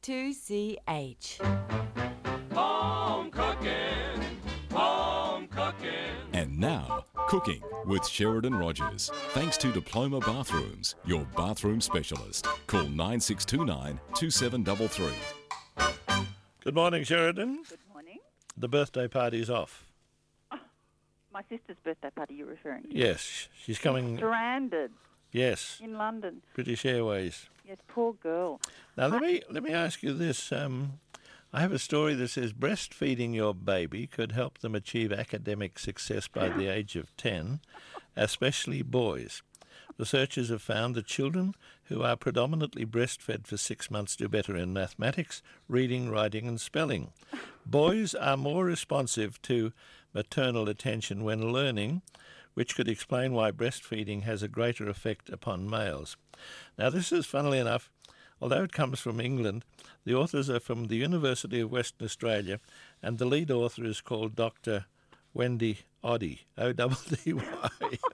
2CH. Home cooking, home cooking. And now, cooking with Sheridan Rogers. Thanks to Diploma Bathrooms, your bathroom specialist. Call 9629 2733. Good morning, Sheridan. Good morning. The birthday party's off. My sister's birthday party you're referring to? Yes, she's coming. Stranded Yes, in London. British Airways. Yes, poor girl. Now let me ask you this. I have a story that says breastfeeding your baby could help them achieve academic success by the age of 10, especially boys. Researchers have found that children who are predominantly breastfed for 6 months do better in mathematics, reading, writing and spelling. Boys are more responsive to maternal attention when learning, which could explain why breastfeeding has a greater effect upon males. Now this is, funnily enough, although it comes from England, the authors are from the University of Western Australia, and the lead author is called Dr. Wendy Oddy, O-D-D-Y.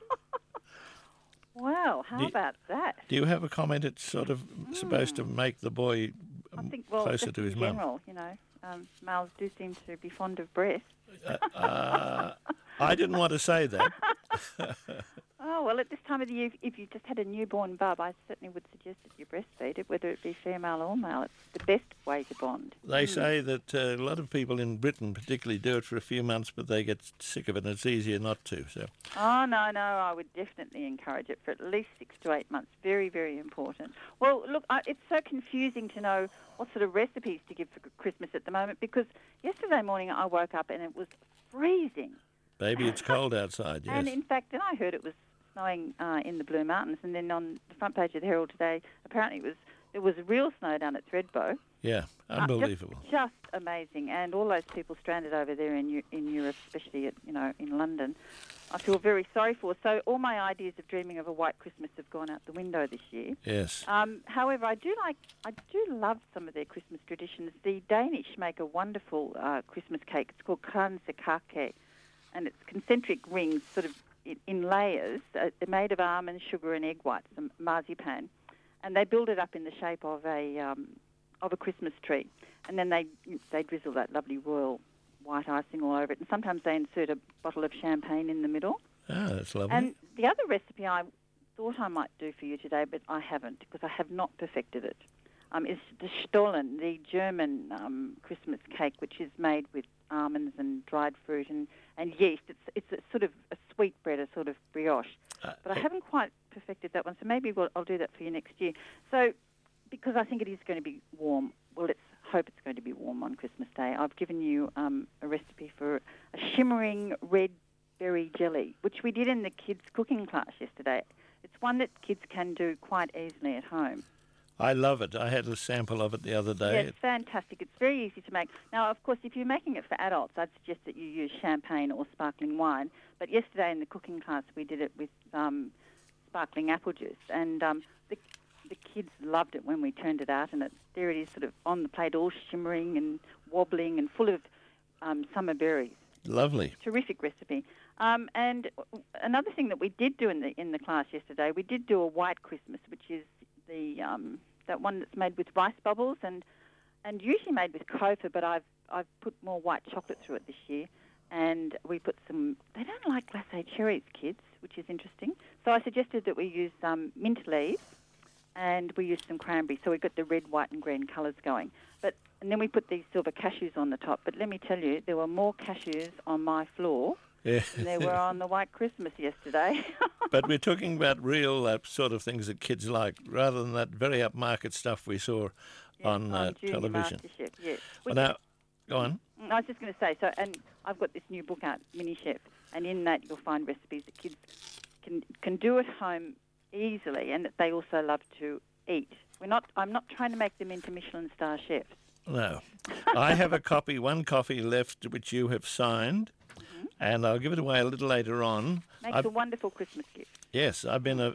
Wow, how about that? Do you have a comment? It's sort of supposed to make the boy I think, well, closer just to his in mum. general, males do seem to be fond of breasts. I didn't want to say that. Oh, well, at this time of the year, if you just had a newborn bub, I certainly would suggest that you breastfeed it, whether it be female or male. It's the best way to bond. They say that a lot of people in Britain particularly do it for a few months, but they get sick of it and it's easier not to. So. Oh, no, I would definitely encourage it for at least 6 to 8 months. Very, very important. Well, look, it's so confusing to know what sort of recipes to give for Christmas at the moment, because yesterday morning I woke up and it was freezing. Baby, it's cold outside, yes. And in fact, then I heard it was snowing in the Blue Mountains, and then on the front page of the Herald today, apparently it was real snow down at Thredbo. Yeah, unbelievable. Just amazing, and all those people stranded over there in Europe, especially in London, I feel very sorry for. So all my ideas of dreaming of a white Christmas have gone out the window this year. Yes. However, I do love some of their Christmas traditions. The Danish make a wonderful Christmas cake. It's called kransekake, and it's concentric rings, sort of in layers. They're made of almonds, sugar, and egg whites, some marzipan, and they build it up in the shape of a Christmas tree, and then they drizzle that lovely royal white icing all over it, and sometimes they insert a bottle of champagne in the middle. Ah, that's lovely. And the other recipe I thought I might do for you today, but I haven't, because I have not perfected it, is the Stollen, the German Christmas cake, which is made with almonds and dried fruit and yeast. It's a sort of a sweet bread, a sort of brioche. But I haven't quite perfected that one, so maybe I'll do that for you next year. So, because I think it is going to be warm, well, let's hope it's going to be warm on Christmas Day. I've given you a recipe for a shimmering red berry jelly, which we did in the kids' cooking class yesterday. It's one that kids can do quite easily at home. I love it. I had a sample of it the other day. Yeah, it's fantastic. It's very easy to make. Now, of course, if you're making it for adults, I'd suggest that you use champagne or sparkling wine. But yesterday in the cooking class, we did it with sparkling apple juice. And the kids loved it when we turned it out. And there it is, sort of on the plate, all shimmering and wobbling and full of summer berries. Lovely. Terrific recipe. And another thing that we did do in the class yesterday, we did do a white Christmas, which is the that one that's made with rice bubbles and usually made with Kofa, but I've put more white chocolate through it this year, and we put some. They don't like glacé cherries, kids, which is interesting. So I suggested that we use mint leaves, and we used some cranberry, so we got the red, white, and green colours going. And then we put these silver cashews on the top. But let me tell you, there were more cashews on my floor. Yeah. And they were on the White Christmas yesterday. But we're talking about real sort of things that kids like, rather than that very upmarket stuff we saw on television. MasterChef, yes. Well, now, go on. I was just going to say, and I've got this new book out, Mini Chef, and in that you'll find recipes that kids can do at home easily, and that they also love to eat. I'm not trying to make them into Michelin star chefs. No. I have one copy left which you have signed, and I'll give it away a little later on. Makes a wonderful Christmas gift. Yes, I've been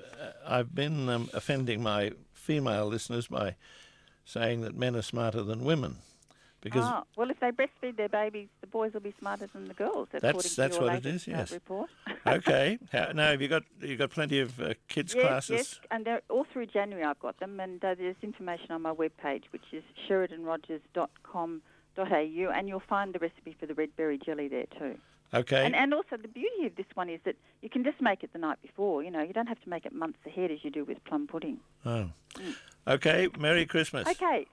offending my female listeners by saying that men are smarter than women. Because well, if they breastfeed their babies, the boys will be smarter than the girls. According to that's your what it latest, is, yes. Report. Okay. Now, have you got plenty of kids classes? Yes, and they're all through January. I've got them, and there's information on my webpage, which is SheridanRogers.com.au, and you'll find the recipe for the red berry jelly there too. Okay. And also the beauty of this one is that you can just make it the night before. You know, you don't have to make it months ahead as you do with plum pudding. Oh. Okay. Merry Christmas. Okay.